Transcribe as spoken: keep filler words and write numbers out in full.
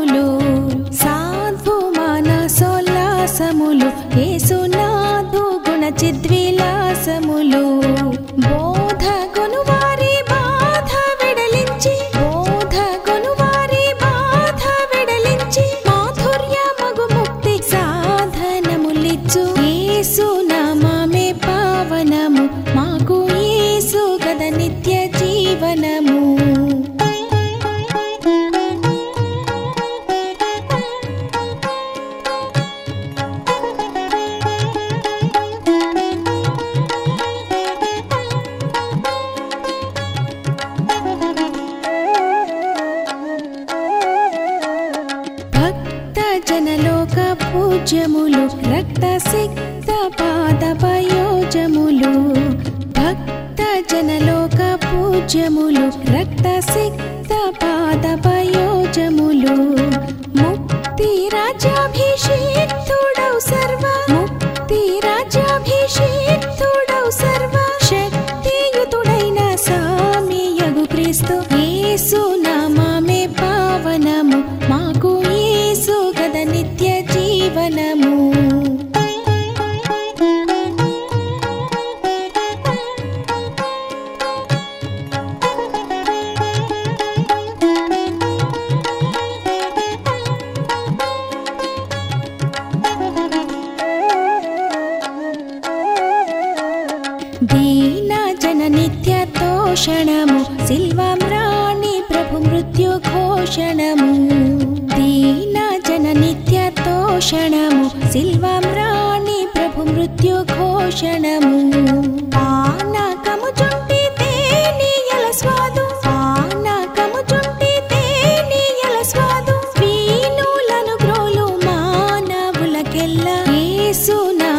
మోక్షములు సాధు మానసోల్లాసములు యేసునాథు గుణ చిద్విలాసములు బోధ కొనువారి బాధ వెడలించి బోధ కొనువారి బాధ వెడలించి మాధుర్య మగు ముక్తి సాధనములిచ్చు యేసు నామమే పావనము మాకు యేసు గద నిత్య జీవనము జనలోక పూజ్యములు రక్త సిక్త పాద పయోజములు భక్త జనలోక పూజ్యములు రక్త సిక్త పాద పయోజములు ముక్తి రాజ్యాభిషేక్తుడౌ సర్వ ముక్తి రాజ్యాభిషేక్తుడౌ సర్వ శక్తియుతుడైన సామియగు క్రీస్తు యేసు నామమే పావనము మాకు యేసు గద నిత్య జీవనము దీన జన నిత్య తోషణము సిల్వమ్రాణి ప్రభు మృత్యు ఘోషణము దీన జన నిత్య తోషణము సిల్వమ్రాణి ప్రభు మృత్యు ఘోషణము పానకము చుంటి తేనియల స్వాదు పానకము చుంటి తేనియల స్వాదు వీణులను గ్రోలు మానవులకెల్ల యేసు